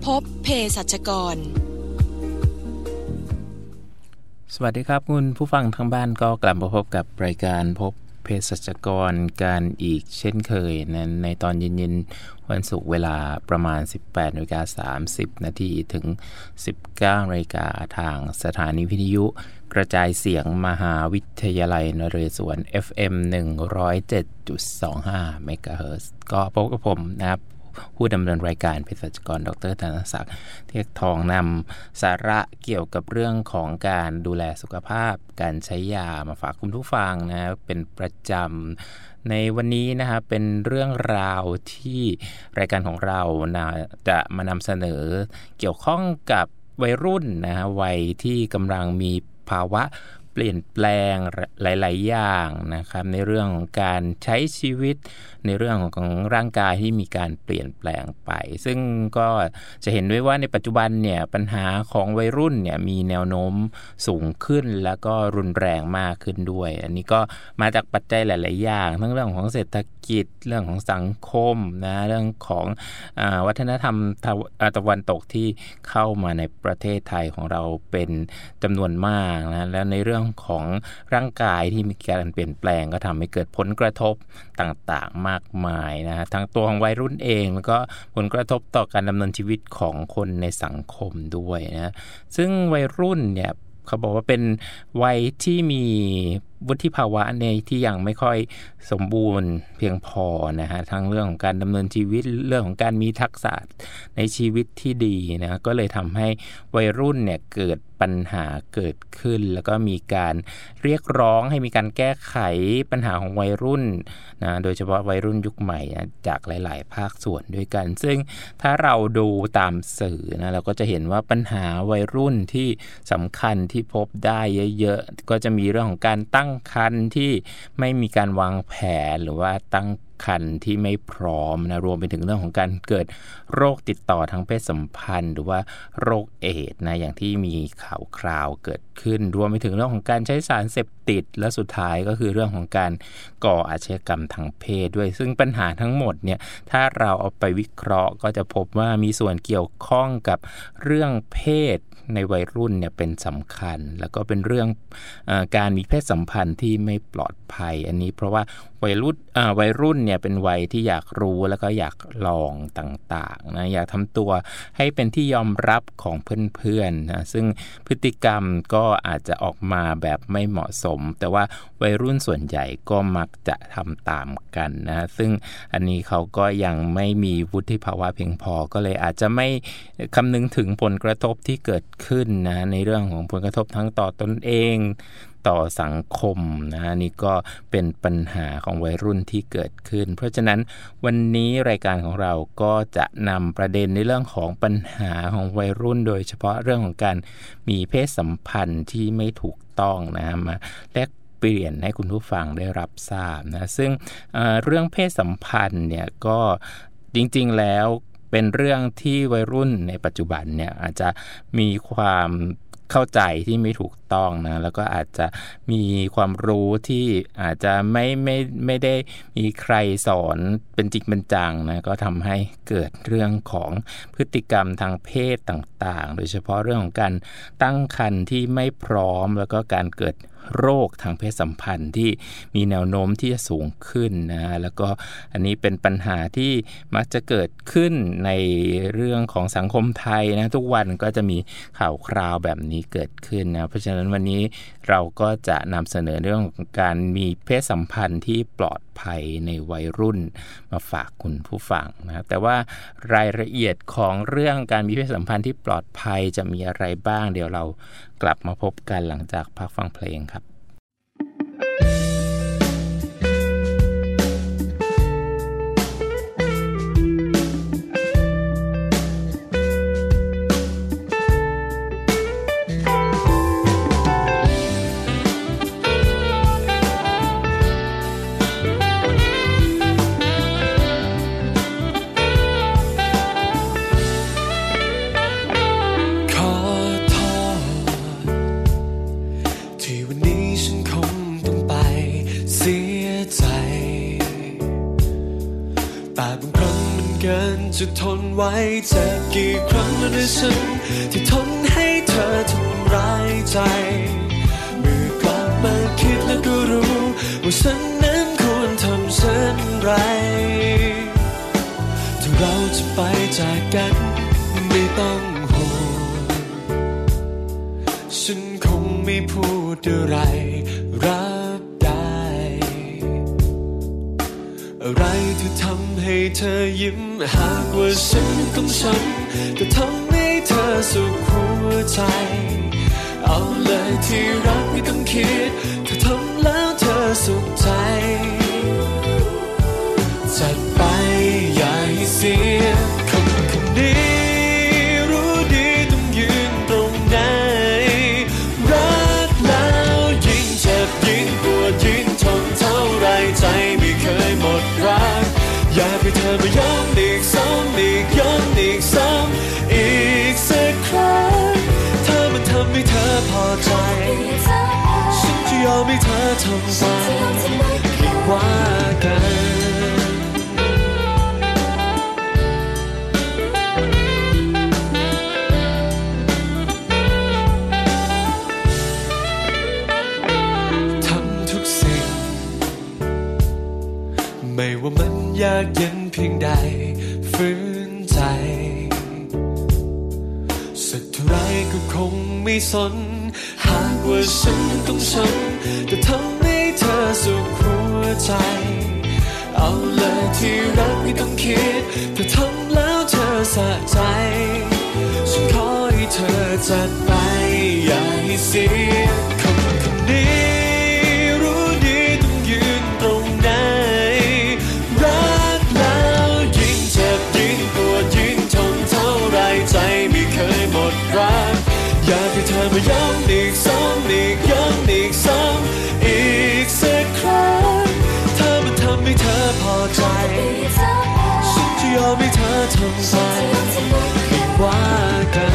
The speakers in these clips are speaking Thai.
บเภสัชกรสวัสดีครับคุณผู้ฟังทางบ้านก็กลับมาพบกับรายการพบเภสัชกรกันอีกเช่นเคยในตอนเย็นๆวันศุกร์เวลาประมาณ 18:30 น.ถึง 19:00 น.ทางสถานีวิทยุกระจายเสียงมหาวิทยาลัยนเรศวร FM 107.25 เมกะเฮิรตซ์ก็พบกับผมนะครับผู้ดำเนินรายการเภสัชกรดร.ธนศักดิ์เทียกทองนำสาระเกี่ยวกับเรื่องของการดูแลสุขภาพการใช้ยามาฝากคุณผู้ฟังนะเป็นประจำในวันนี้นะครับเป็นเรื่องราวที่รายการของเราจะมานำเสนอเกี่ยวข้องกับวัยรุ่นนะฮะวัยที่กำลังมีภาวะเปลี่ยนแปลงหลายๆอย่างนะครับในเรื่องของการใช้ชีวิตในเรื่องของร่างกายที่มีการเปลี่ยนแปลงไปซึ่งก็จะเห็นด้วยว่าในปัจจุบันเนี่ยปัญหาของวัยรุ่นเนี่ยมีแนวโน้มสูงขึ้นแล้วก็รุนแรงมากขึ้นด้วยอันนี้ก็มาจากปัจจัยหลายๆอย่างทั้งเรื่องของเศรษฐกิจเรื่องของสังคมนะเรื่องของวัฒนธรรมตะวันตกที่เข้ามาในประเทศไทยของเราเป็นจำนวนมากนะแล้วในเรื่องของร่างกายที่มีการเปลี่ยนแปลงก็ทำให้เกิดผลกระทบต่างๆมากมายนะทั้งตัวของวัยรุ่นเองแล้วก็ผลกระทบต่อการดำเนินชีวิตของคนในสังคมด้วยนะซึ่งวัยรุ่นเนี่ยเขาบอกว่าเป็นวัยที่มีวุฒิภาวะในที่ยังไม่ค่อยสมบูรณ์เพียงพอนะฮะทั้งเรื่องของการดำเนินชีวิตเรื่องของการมีทักษะในชีวิตที่ดีนะก็เลยทำให้วัยรุ่นเนี่ยเกิดปัญหาเกิดขึ้นแล้วก็มีการเรียกร้องให้มีการแก้ไขปัญหาของวัยรุ่นนะโดยเฉพาะวัยรุ่นยุคใหม่จากหลายๆภาคส่วนด้วยกันซึ่งถ้าเราดูตามสื่อนะเราก็จะเห็นว่าปัญหาวัยรุ่นที่สำคัญที่พบได้เยอะๆก็จะมีเรื่องของการตั้งครรภ์ที่ไม่มีการวางแผนหรือว่าตั้งครรภ์ที่ไม่พร้อมนะรวมไปถึงเรื่องของการเกิดโรคติดต่อทางเพศสัมพันธ์หรือว่าโรคเอดส์นะอย่างที่มีข่าวคราวเกิดขึ้นรวมไปถึงเรื่องของการใช้สารเสพติดและสุดท้ายก็คือเรื่องของการก่ออาชญากรรมทางเพศด้วยซึ่งปัญหาทั้งหมดเนี่ยถ้าเราเอาไปวิเคราะห์ก็จะพบว่ามีส่วนเกี่ยวข้องกับเรื่องเพศในวัยรุ่นเนี่ยเป็นสำคัญแล้วก็เป็นเรื่องการมีเพศสัมพันธ์ที่ไม่ปลอดภัยอันนี้เพราะว่าวัยรุ่นเนี่ยเป็นวัยที่อยากรู้แล้วก็อยากลองต่างๆนะอยากทำตัวให้เป็นที่ยอมรับของเพื่อนๆนะซึ่งพฤติกรรมก็อาจจะออกมาแบบไม่เหมาะสมแต่ว่าวัยรุ่นส่วนใหญ่ก็มักจะทำตามกันนะซึ่งอันนี้เขาก็ยังไม่มีวุฒิภาวะเพียงพอก็เลยอาจจะไม่คำนึงถึงผลกระทบที่เกิดขึ้นนะในเรื่องของผลกระทบทั้งต่อตนเองต่อสังคมนะนี่ก็เป็นปัญหาของวัยรุ่นที่เกิดขึ้นเพราะฉะนั้นวันนี้รายการของเราก็จะนำประเด็นในเรื่องของปัญหาของวัยรุ่นโดยเฉพาะเรื่องของการมีเพศสัมพันธ์ที่ไม่ถูกต้องนะมาแลกเปลี่ยนให้คุณผู้ฟังได้รับทราบนะซึ่งเรื่องเพศสัมพันธ์เนี่ยก็จริงๆแล้วเป็นเรื่องที่วัยรุ่นในปัจจุบันเนี่ยอาจจะมีความเข้าใจที่ไม่ถูกต้องนะแล้วก็อาจจะมีความรู้ที่อาจจะไม่ได้มีใครสอนเป็นจริงเป็นจังนะก็ทำให้เกิดเรื่องของพฤติกรรมทางเพศต่างๆโดยเฉพาะเรื่องของการตั้งครรภ์ที่ไม่พร้อมแล้วก็การเกิดโรคทางเพศสัมพันธ์ที่มีแนวโน้มที่จะสูงขึ้นนะแล้วก็อันนี้เป็นปัญหาที่มักจะเกิดขึ้นในเรื่องของสังคมไทยนะทุกวันก็จะมีข่าวคราวแบบนี้เกิดขึ้นนะเพราะฉะนั้นวันนี้เราก็จะนำเสนอเรื่องของการมีเพศสัมพันธ์ที่ปลอดภัยในวัยรุ่นมาฝากคุณผู้ฟังนะแต่ว่ารายละเอียดของเรื่องการมีเพศสัมพันธ์ที่ปลอดภัยจะมีอะไรบ้างเดี๋ยวเรากลับมาพบกันหลังจากพักฟังเพลงครับที่วันนี้เกินจะทนไว้จะกี่ครั้งแล้วนะฉันที่ทนให้เธอทำร้ายใจเมื่อกลับมาคิดแล้วก็รู้ว่าฉันนั้นควรทำเช่นไรถ้าเราจะไปจากกันไม่ต้องห่วงฉันคงไม่พูดอะไรรับได้อะไรที่ทำให้เธอยิ้มหากว่าฉันต้องช้ำแต่ทำให้เธอสุขหัวใจเอาเลยที่รักไม่ต้องคิดถ้าทำแล้วเธอสุขใจจัดไปอย่าให้เสียคำนี้รู้ดีต้องยืนตรงไหนรักแล้วยิ่งเจ็บยิ่งปวดยิ่งทนเท่าไรใจไม่เคยหมดรักอยากให้เธอมาย้ำอีกซ้ำอีกย้ำอีกซ้ำอีกสักครั้งถ้ามันทำให้เธอพอใจฉันจะยอมให้เธอทำไปไม่ว่ากันไม่ว่ามันยากเย็นเพียงใดฝืนใจสักเท่าไรก็คงไม่สนหากว่าฉันต้องช้ำแต่ทำให้เธอสุขหัวใจเอาเลยที่รักไม่ต้องคิดแต่ทำแล้วเธอสะใจฉันขอให้เธอจัดไปอย่าให้เสียคำนี้รู้ดีต้องยืนตรงไหนรักแล้วยิ่งเจ็บยิ่งปวดยิ่งทนเท่าไรใจไม่เคยหมดรักอยากให้เธอมาย้ำอีกซ้ำอีกย้ำอีกซ้ำอีกสักครั้งถ้ามันทำให้เธอพอใจฉันจะยอมให้เธอทำไปไม่ว่ากัน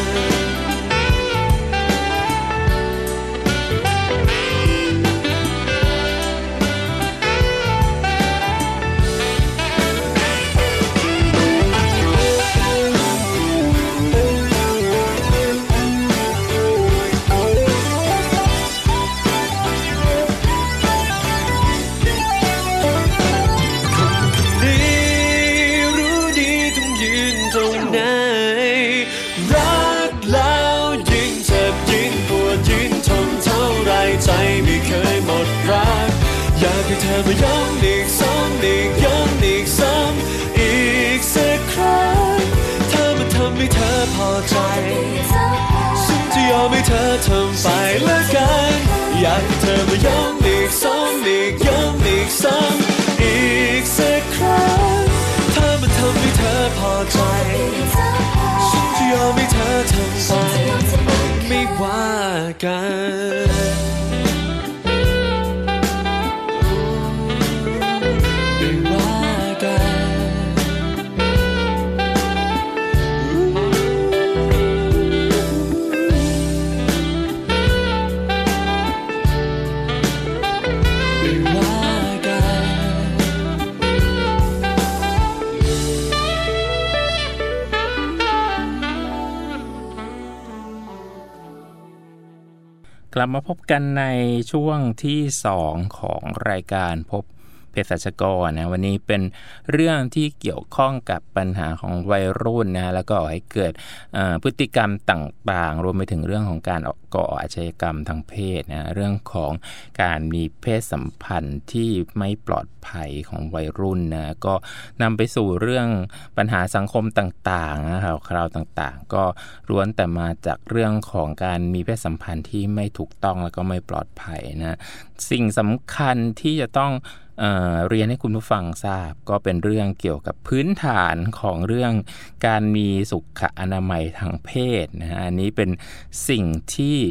เธอมาย้ำอีกซ้ำอีกย้ำอีกซ้ำอีกสักครั้งถ้ามันทำให้เธอพอใจฉันจะยอมให้เธอทำไปละกันอยากให้เธอมาย้ำอีกซ้ำอีกย้ำอีกซ้ำอีกสักครั้งถ้ามันทำให้เธอพอใจฉันจะยอมให้เธอทำไปไม่ว่ากันกลับมาพบกันในช่วงที่2ของรายการพบเภสัชกรนะวันนี้เป็นเรื่องที่เกี่ยวข้องกับปัญหาของวัยรุ่นนะแล้วก็ให้เกิดพฤติกรรมต่างๆรวมไปถึงเรื่องของการก่ออาชญากรรมทางเพศนะเรื่องของการมีเพศสัมพันธ์ที่ไม่ปลอดภัยของวัยรุ่นนะก็นำไปสู่เรื่องปัญหาสังคมต่างๆนะครับคราวต่างๆก็ล้วนแต่มาจากเรื่องของการมีเพศสัมพันธ์ที่ไม่ถูกต้องแล้วก็ไม่ปลอดภัยนะสิ่งสำคัญที่จะต้องเรียนให้คุณผู้ฟังทราบก็เป็นเรื่องเกี่ยวกับพื้นฐานของเรื่องการมีสุขอนามัยทางเพศนะฮะอันนี้เป็นสิ่งที่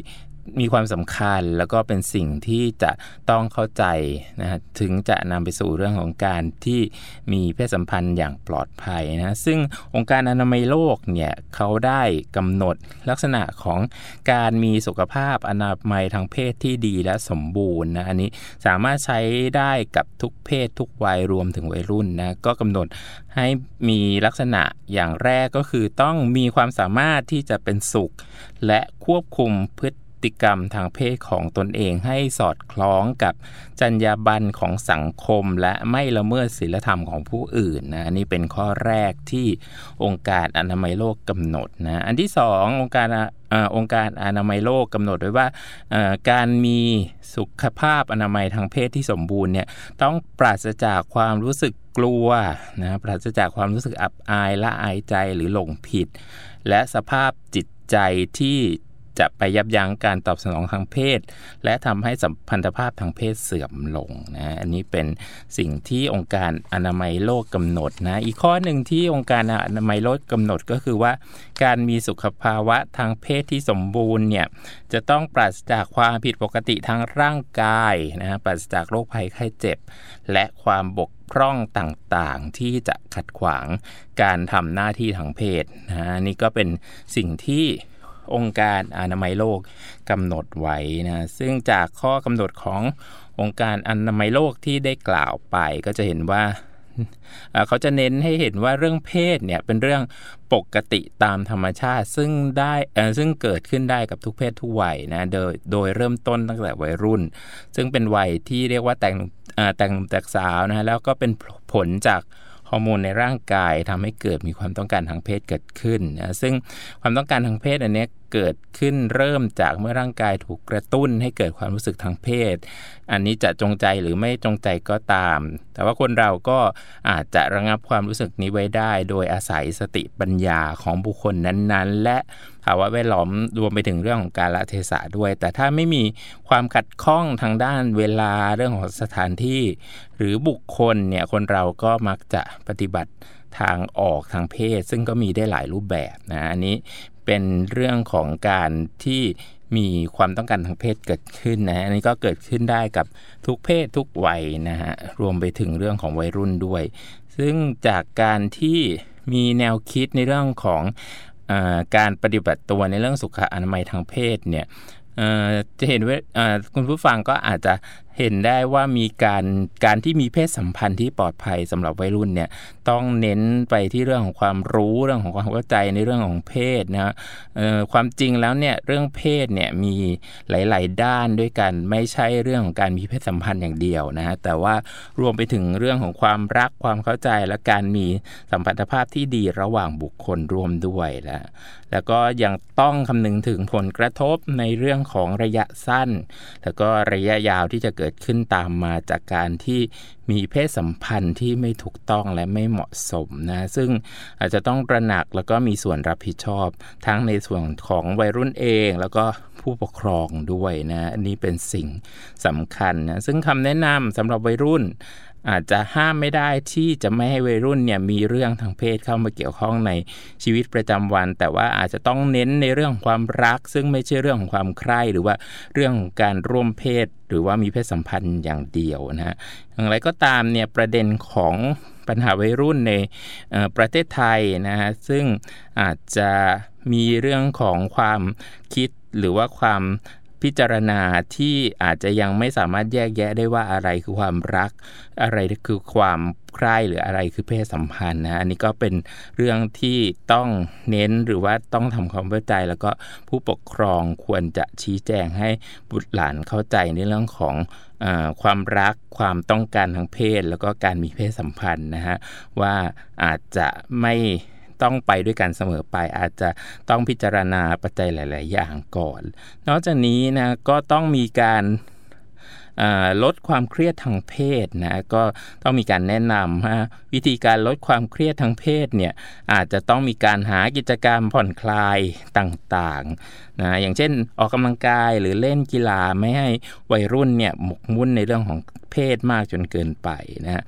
มีความสำคัญแล้วก็เป็นสิ่งที่จะต้องเข้าใจนะถึงจะนำไปสู่เรื่องของการที่มีเพศสัมพันธ์อย่างปลอดภัยนะซึ่งองค์การอนามัยโลกเนี่ยเขาได้กำหนดลักษณะของการมีสุขภาพอนามัยทางเพศที่ดีและสมบูรณ์นะอันนี้สามารถใช้ได้กับทุกเพศทุกวัยรวมถึงวัยรุ่นนะก็กำหนดให้มีลักษณะอย่างแรกก็คือต้องมีความสามารถที่จะเป็นสุขและควบคุมพฤติกรรมทางเพศของตนเองให้สอดคล้องกับจรรยาบรรณของสังคมและไม่ละเมิดศีลธรรมของผู้อื่นนะนี่เป็นข้อแรกที่องค์การอนามัยโลกกำหนดนะอันที่สององค์การอนามัยโลกกำหนดไว้ว่าการมีสุขภาพอนามัยทางเพศที่สมบูรณ์เนี่ยต้องปราศจากความรู้สึกกลัวนะปราศจากความรู้สึกอับอายละอายใจหรือหลงผิดและสภาพจิตใจที่จะไปยับยั้งการตอบสนองทางเพศและทำให้สัมพันธภาพทางเพศเสื่อมลงนะอันนี้เป็นสิ่งที่องค์การอนามัยโลกกำหนดนะอีกข้อหนึ่งที่องค์การอนามัยโลกกำหนดก็คือว่าการมีสุขภาวะทางเพศที่สมบูรณ์เนี่ยจะต้องปราศจากความผิดปกติทางร่างกายนะปราศจากโรคภัยไข้เจ็บและความบกพร่องต่างๆที่จะขัดขวางการทำหน้าที่ทางเพศนะนี่ก็เป็นสิ่งที่องค์การอนามัยโลกกำหนดไว้นะซึ่งจากข้อกำหนดขององค์การอนามัยโลกที่ได้กล่าวไปก็จะเห็นว่าเขาจะเน้นให้เห็นว่าเรื่องเพศเนี่ยเป็นเรื่องปกติตามธรรมชาติซึ่งเกิดขึ้นได้กับทุกเพศทุกวัยนะโดยเริ่มต้นตั้งแต่วัยรุ่นซึ่งเป็นวัยที่เรียกว่าแต่งสาวนะแล้วก็เป็นผลจากฮอร์โมนในร่างกายทำให้เกิดมีความต้องการทางเพศเกิดขึ้นนะซึ่งความต้องการทางเพศอันนี้เกิดขึ้นเริ่มจากเมื่อร่างกายถูกกระตุ้นให้เกิดความรู้สึกทางเพศอันนี้จะจงใจหรือไม่จงใจก็ตามแต่ว่าคนเราก็อาจจะระงับความรู้สึกนี้ไว้ได้โดยอาศัยสติปัญญาของบุคคลนั้นๆและภาวะแวดล้อมรวมไปถึงเรื่องของกาลเทศะด้วยแต่ถ้าไม่มีความขัดข้องทางด้านเวลาเรื่องของสถานที่หรือบุคคลเนี่ยคนเราก็มักจะปฏิบัติทางออกทางเพศซึ่งก็มีได้หลายรูปแบบนะอันนี้เป็นเรื่องของการที่มีความต้องการทางเพศเกิดขึ้นนะอันนี้ก็เกิดขึ้นได้กับทุกเพศทุกวัยนะฮะรวมไปถึงเรื่องของวัยรุ่นด้วยซึ่งจากการที่มีแนวคิดในเรื่องของการปฏิบัติตัวในเรื่องสุขอนามัยทางเพศเนี่ยจะเห็นว่าคุณผู้ฟังก็อาจจะเห็นได้ว่ามีการที่มีเพศสัมพันธ์ที่ปลอดภัยสำหรับวัยรุ่นเนี่ยต้องเน้นไปที่เรื่องของความรู้เรื่องของความเข้าใจในเรื่องของเพศนะความจริงแล้วเนี่ยเรื่องเพศเนี่ยมีหลายๆด้านด้วยกันไม่ใช่เรื่องของการมีเพศสัมพันธ์อย่างเดียวนะแต่ว่ารวมไปถึงเรื่องของความรักความเข้าใจและการมีสัมพันธภาพที่ดีระหว่างบุคคลร่วมด้วยแล้วก็ยังต้องคำนึงถึงผลกระทบในเรื่องของระยะสั้นแล้วก็ระยะยาวที่จะเกิดขึ้นตามมาจากการที่มีเพศสัมพันธ์ที่ไม่ถูกต้องและไม่เหมาะสมนะซึ่งอาจจะต้องตระหนักแล้วก็มีส่วนรับผิดชอบทั้งในส่วนของวัยรุ่นเองแล้วก็ผู้ปกครองด้วยนะอันนี้เป็นสิ่งสำคัญนะซึ่งคำแนะนำสำหรับวัยรุ่นอาจจะห้ามไม่ได้ที่จะไม่ให้วัยรุ่นเนี่ยมีเรื่องทางเพศเข้ามาเกี่ยวข้องในชีวิตประจำวันแต่ว่าอาจจะต้องเน้นในเรื่องของความรักซึ่งไม่ใช่เรื่องของความใคร่หรือว่าเรื่องของการร่วมเพศหรือว่ามีเพศสัมพันธ์อย่างเดียวนะฮะอย่างไรก็ตามเนี่ยประเด็นของปัญหาวัยรุ่นในประเทศไทยนะฮะซึ่งอาจจะมีเรื่องของความคิดหรือว่าความพิจารณาที่อาจจะยังไม่สามารถแยกแยะได้ว่าอะไรคือความรักอะไรคือความใคร่หรืออะไรคือเพศสัมพันธ์นะอันนี้ก็เป็นเรื่องที่ต้องเน้นหรือว่าต้องทำความเข้าใจแล้วก็ผู้ปกครองควรจะชี้แจงให้บุตรหลานเข้าใจในเรื่องของความรักความต้องการทางเพศแล้วก็การมีเพศสัมพันธ์นะฮะว่าอาจจะไม่ต้องไปด้วยกันเสมอไปอาจจะต้องพิจารณาปัจจัยหลายๆอย่างก่อนนอกจากนี้นะก็ต้องมีการลดความเครียดทางเพศนะก็ต้องมีการแนะนำวิธีการลดความเครียดทางเพศเนี่ยอาจจะต้องมีการหากิจกรรมผ่อนคลายต่างๆนะอย่างเช่นออกกำลังกายหรือเล่นกีฬาไม่ให้วัยรุ่นเนี่ยหมกมุ่นในเรื่องของเพศมากจนเกินไปนะ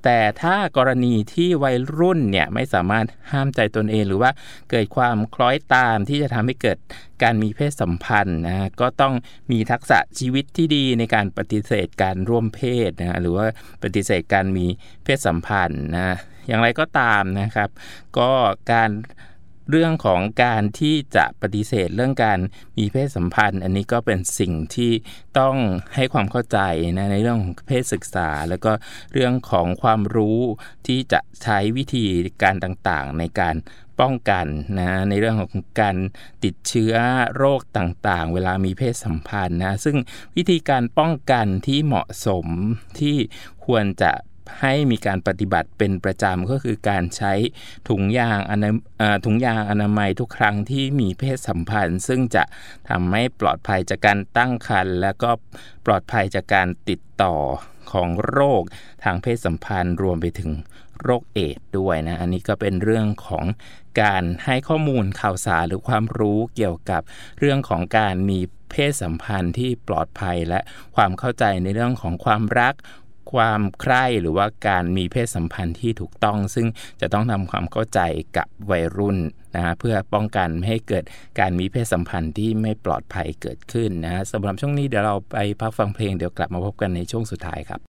แต่ถ้ากรณีที่วัยรุ่นเนี่ยไม่สามารถห้ามใจตนเองหรือว่าเกิดความคล้อยตามที่จะทำให้เกิดการมีเพศสัมพันธ์นะก็ต้องมีทักษะชีวิตที่ดีในการปฏิเสธการร่วมเพศนะหรือว่าปฏิเสธการมีเพศสัมพันธ์นะอย่างไรก็ตามนะครับก็เรื่องของการที่จะปฏิเสธเรื่องการมีเพศสัมพันธ์อันนี้ก็เป็นสิ่งที่ต้องให้ความเข้าใจนะในเรื่องของเพศศึกษาแล้วก็เรื่องของความรู้ที่จะใช้วิธีการต่างๆในการป้องกันนะในเรื่องของการติดเชื้อโรคต่างๆเวลามีเพศสัมพันธ์นะซึ่งวิธีการป้องกันที่เหมาะสมที่ควรจะให้มีการปฏิบัติเป็นประจำก็คือการใช้ถุงยางอนามัยทุกครั้งที่มีเพศสัมพันธ์ซึ่งจะทำให้ปลอดภัยจากการตั้งครรภ์และก็ปลอดภัยจากการติดต่อของโรคทางเพศสัมพันธ์รวมไปถึงโรคเอดส์ด้วยนะอันนี้ก็เป็นเรื่องของการให้ข้อมูลข่าวสารหรือความรู้เกี่ยวกับเรื่องของการมีเพศสัมพันธ์ที่ปลอดภัยและความเข้าใจในเรื่องของความรักความใคร่หรือว่าการมีเพศสัมพันธ์ที่ถูกต้องซึ่งจะต้องทำความเข้าใจกับวัยรุ่นนะเพื่อป้องกันไม่ให้เกิดการมีเพศสัมพันธ์ที่ไม่ปลอดภัยเกิดขึ้นนะสำหรับช่วงนี้เดี๋ยวเราไปพักฟังเพลงเดี๋ยวกลับมาพบกันในช่วงสุดท้ายครับ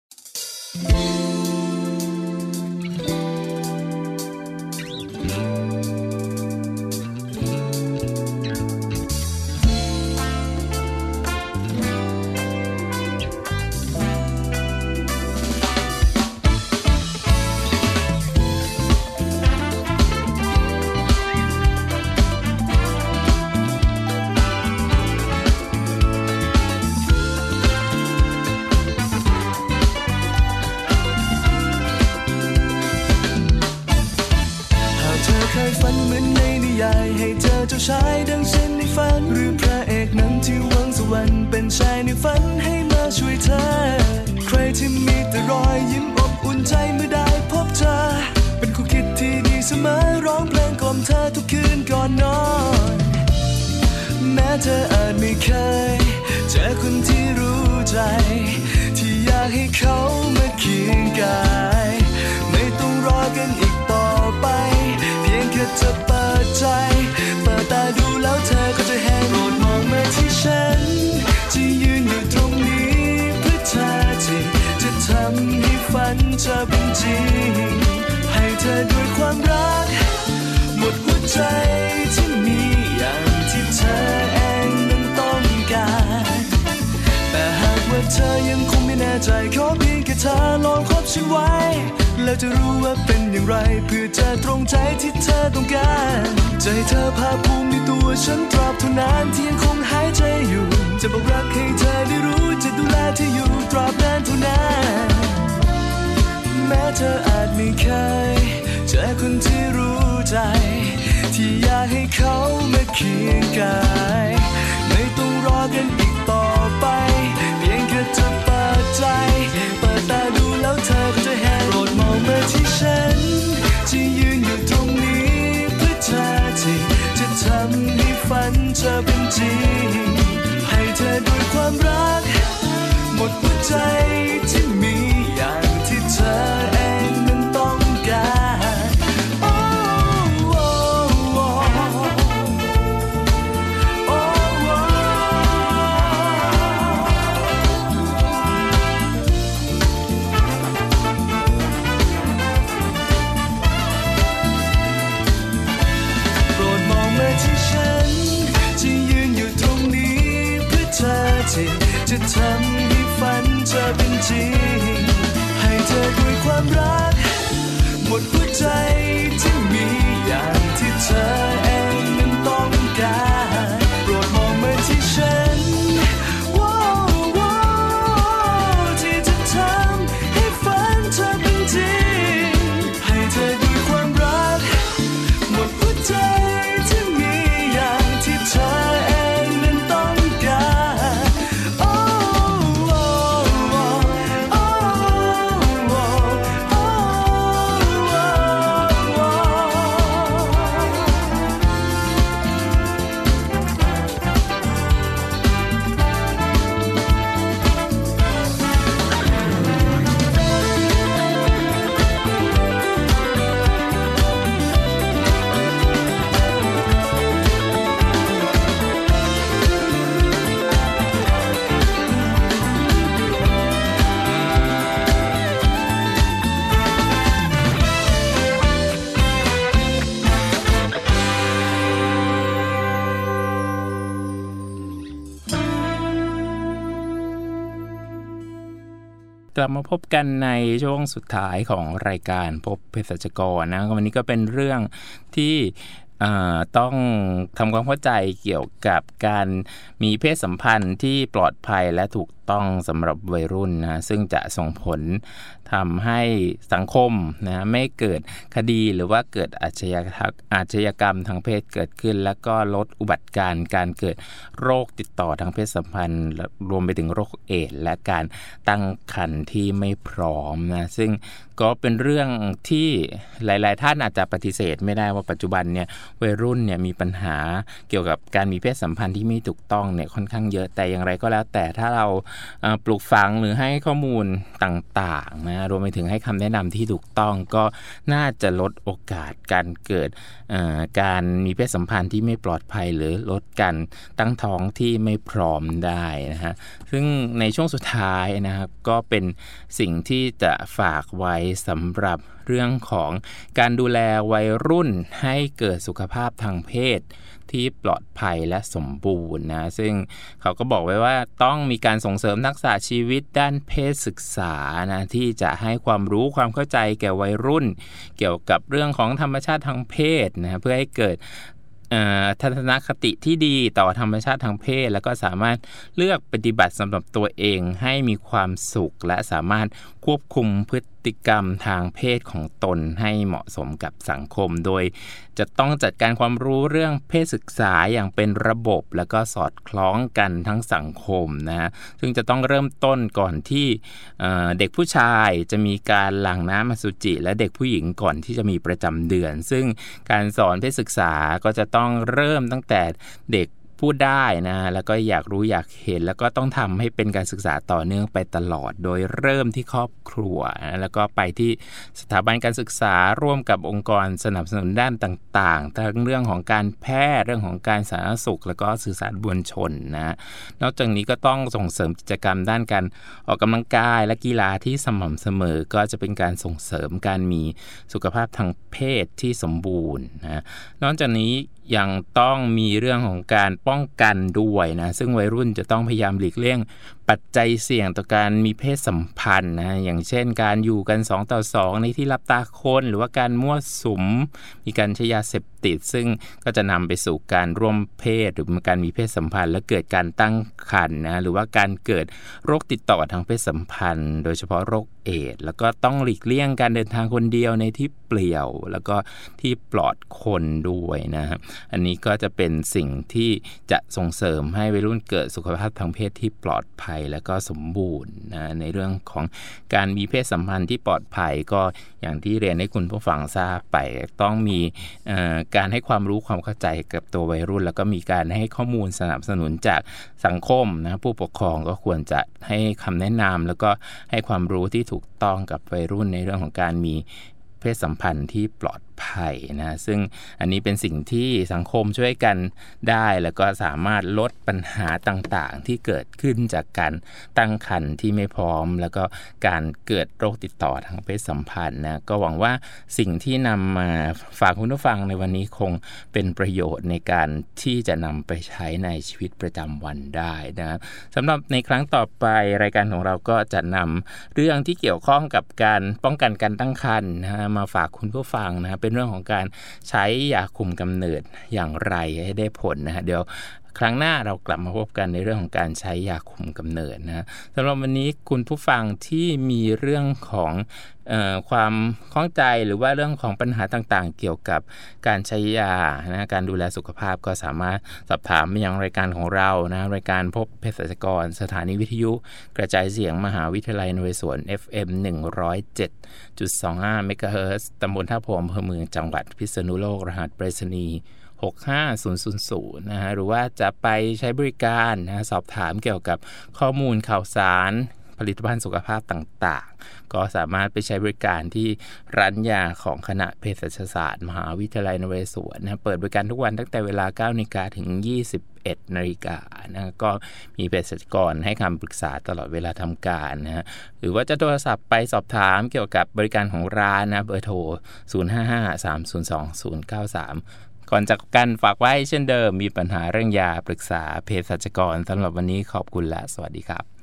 ฝันเหมือนในนิยายให้เจอเจ้าชายดังเช่นในฝันหรือพระเอกนั้นที่หวังสวรรค์เป็นชายในฝันให้มาช่วยเธอใครที่มีแต่รอยยิ้มอบอุ่นใจเมื่อได้พบเธอเป็นคู่คิดที่ดีเสมอร้องเพลงกล่อมเธอทุกคืนก่อนนอนแม้เธออาจไม่เคยเจอคนที่รู้ใจที่อยากให้เขามาเคียงกายไม่ต้องรอกันอีกต่อไปเพียงแค่เธอเปิดใจเปิดตาดูแล้วเธอก็จะเห็นโปรดมองมาที่ฉันที่ยืนอยู่ตรงนี้เพื่อเธอที่จะทำให้ฝันเธอเป็นจริงให้เธอด้วยความรักหมดหัวใจที่มีอย่างที่เธอเองนั้นต้องการแต่หากว่าเธอยังคงไม่แน่ใจขอเพียงแค่เธอลองคบฉันไว้แล้วจะรู้ว่าเป็นอย่างไรเพื่อจะตรงใจที่เธอต้องการใจเธอภาคภูมิในตัวฉันตราบเท่านานที่ยังคงหายใจอยู่จะบอกรักให้เธอได้รู้จะดูแลเธออยู่ตราบนานเท่านั้นแม้เธออาจไม่เคยเจอคนที่รู้ใจที่อยากให้เขามาเคียงกายไม่ต้องรอกันอีกต่อไปเพียงแค่เธอเปิดใจเปิดตาดูแล้วเธอก็จะเห็นโปรดมองมาที่ฉันที่ยืนอยู่ตรงนี้เพื่อเธอที่จะทำให้ฝันเธอเป็นจริงให้เธอด้วยความรักหมดหัวใจที่มีอย่างที่เธอเองนั้นต้องการโอ้โอ้โอ้โอ้โปรดมองมาที่ฉันที่ยืนอยู่ตรงนี้เพื่อเธอที่จะทำให้ฝันเธอเป็นจริงให้เธอด้วยความรักหมดหัวใจที่มีอย่างที่เธอเองนั้นต้องการโปรดมองมาที่ฉันที่จะทำให้ฝันเธอเป็นจริงให้เธอด้วยความรักหมดหัวใจที่มีอย่างที่เธอเองนั้นต้องการโอ้โอ้โอ้โอ้โอ้โอ้โอ้ลับมาพบกันในช่วงสุดท้ายของรายการพบเภสัชกรนะวันนี้ก็เป็นเรื่องที่ต้องทำความเข้าใจเกี่ยวกับการมีเพศสัมพันธ์ที่ปลอดภัยและถูกต้องสำหรับวัยรุ่นนะซึ่งจะส่งผลทำให้สังคมนะไม่เกิดคดีหรือว่าเกิดอาชญากรรมทางเพศเกิดขึ้นแล้วก็ลดอุบัติการเกิดโรคติดต่อทางเพศสัมพันธ์รวมไปถึงโรคเอดส์และการตั้งครรภ์ที่ไม่พร้อมนะซึ่งก็เป็นเรื่องที่หลายๆท่านอาจจะปฏิเสธไม่ได้ว่าปัจจุบันเนี่ยวัยรุ่นเนี่ยมีปัญหาเกี่ยวกับการมีเพศสัมพันธ์ที่ไม่ถูกต้องเนี่ยค่อนข้างเยอะแต่อย่างไรก็แล้วแต่ถ้าเราปลูกฝังหรือให้ข้อมูลต่างๆนะรวมไปถึงให้คำแนะนำที่ถูกต้องก็น่าจะลดโอกาสการเกิดการมีเพศสัมพันธ์ที่ไม่ปลอดภัยหรือลดการตั้งท้องที่ไม่พร้อมได้นะฮะซึ่งในช่วงสุดท้ายนะครับก็เป็นสิ่งที่จะฝากไว้สำหรับเรื่องของการดูแลวัยรุ่นให้เกิดสุขภาพทางเพศที่ปลอดภัยและสมบูรณ์นะซึ่งเขาก็บอกไว้ว่าต้องมีการส่งเสริมทักษะชีวิตด้านเพศศึกษานะที่จะให้ความรู้ความเข้าใจแก่วัยรุ่นเกี่ยวกับเรื่องของธรรมชาติทางเพศนะเพื่อให้เกิดทัศนคติที่ดีต่อธรรมชาติทางเพศแล้วก็สามารถเลือกปฏิบัติสำหรับตัวเองให้มีความสุขและสามารถควบคุมพฤติกรรมทางเพศของตนให้เหมาะสมกับสังคมโดยจะต้องจัดการความรู้เรื่องเพศศึกษาอย่างเป็นระบบแล้วก็สอดคล้องกันทั้งสังคมนะซึ่งจะต้องเริ่มต้นก่อนที่เด็กผู้ชายจะมีการหลั่งน้ำอสุจิและเด็กผู้หญิงก่อนที่จะมีประจำเดือนซึ่งการสอนเพศศึกษาก็จะต้องเริ่มตั้งแต่เด็กพูดได้นะแล้วก็อยากรู้อยากเห็นแล้วก็ต้องทำให้เป็นการศึกษาต่อเนื่องไปตลอดโดยเริ่มที่ครอบครัวแล้วก็ไปที่สถาบันการศึกษาร่วมกับองค์กรสนับสนุนด้านต่างๆทั้งเรื่องของการแพทย์เรื่องของการสาธารณสุขแล้วก็สื่อสารมวลชนนะนอกจากนี้ก็ต้องส่งเสริมกิจกรรมด้านการออกกำลังกายและกีฬาที่สม่ำเสมอก็จะเป็นการส่งเสริมการมีสุขภาพทางเพศที่สมบูรณ์นะนอกจากนี้ยังต้องมีเรื่องของการป้องกันด้วยนะซึ่งวัยรุ่นจะต้องพยายามหลีกเลี่ยงปัจจัยเสี่ยงต่อการมีเพศสัมพันธ์นะอย่างเช่นการอยู่กัน2 ต่อ 2ในที่ลับตาคนหรือว่าการมั่วสุมมีการใช้ยาเสพติดซึ่งก็จะนำไปสู่การร่วมเพศหรือการมีเพศสัมพันธ์และเกิดการตั้งครรภ์นะหรือว่าการเกิดโรคติดต่อทางเพศสัมพันธ์โดยเฉพาะโรคเอดส์แล้วก็ต้องหลีกเลี่ยงการเดินทางคนเดียวในที่เปลี่ยวแล้วก็ที่ปลอดคนด้วยนะครับอันนี้ก็จะเป็นสิ่งที่จะส่งเสริมให้วัยรุ่นเกิดสุขภาพทางเพศที่ปลอดภัยและก็สมบูรณ์นะในเรื่องของการมีเพศสัมพันธ์ที่ปลอดภัยก็อย่างที่เรียนให้คุณผู้ฟังทราบไปต้องมีการให้ความรู้ความเข้าใจกับตัววัยรุ่นแล้วก็มีการให้ข้อมูลสนับสนุนจากสังคมนะผู้ปกครองก็ควรจะให้คำแนะนำแล้วก็ให้ความรู้ที่ถูกต้องกับวัยรุ่นในเรื่องของการมีเพศสัมพันธ์ที่ปลอดภัยนะซึ่งอันนี้เป็นสิ่งที่สังคมช่วยกันได้แล้วก็สามารถลดปัญหาต่างๆที่เกิดขึ้นจากการตั้งครรภ์ที่ไม่พร้อมแล้วก็การเกิดโรคติดต่อทางเพศสัมพันธ์นะก็หวังว่าสิ่งที่นำมาฝากคุณผู้ฟังในวันนี้คงเป็นประโยชน์ในการที่จะนำไปใช้ในชีวิตประจำวันได้นะสำหรับในครั้งต่อไปรายการของเราก็จะนำเรื่องที่เกี่ยวข้องกับการป้องกันการตั้งครรภ์นะมาฝากคุณผู้ฟังนะเป็นเรื่องของการใช้ยาคุมกำเนิดอย่างไรให้ได้ผลนะฮะเดี๋ยวครั้งหน้าเรากลับมาพบกันในเรื่องของการใช้ยาคุมกำเนิดนะสำหรับวันนี้คุณผู้ฟังที่มีเรื่องของความข้องใจหรือว่าเรื่องของปัญหาต่างๆเกี่ยวกับการใช้ยานะการดูแลสุขภาพก็สามารถสอบถามมายังรายการของเรานะรายการพบเภสัชกรสถานีวิทยุกระจายเสียงมหาวิทยาลัยนเรศวร FM 107.25 เมกะเฮิรตซ์ตำบลท่าโพอำเภอเมืองจังหวัดพิษณุโลกรหัสไปรษณีย์65000นะฮะหรือว่าจะไปใช้บริการนะสอบถามเกี่ยวกับข้อมูลข่าวสารผลิตภัณฑ์สุขภาพต่างๆก็สามารถไปใช้บริการที่ร้านยาของคณะเภสัชศาสตร์มหาวิทยาลัยนเรศวรนะเปิดบริการทุกวันตั้งแต่เวลา 9:00 นถึง 21:00 นนะก็มีเภสัชกรให้คำปรึกษาตลอดเวลาทำการนะฮะหรือว่าจะโทรศัพท์ไปสอบถามเกี่ยวกับบริการของร้านนะเบอร์โทร 055-302-093 ก่อนจากกันฝากไว้เช่นเดิมมีปัญหาเรื่องยาปรึกษาเภสัชกรสำหรับวันนี้ขอบคุณและสวัสดีครับ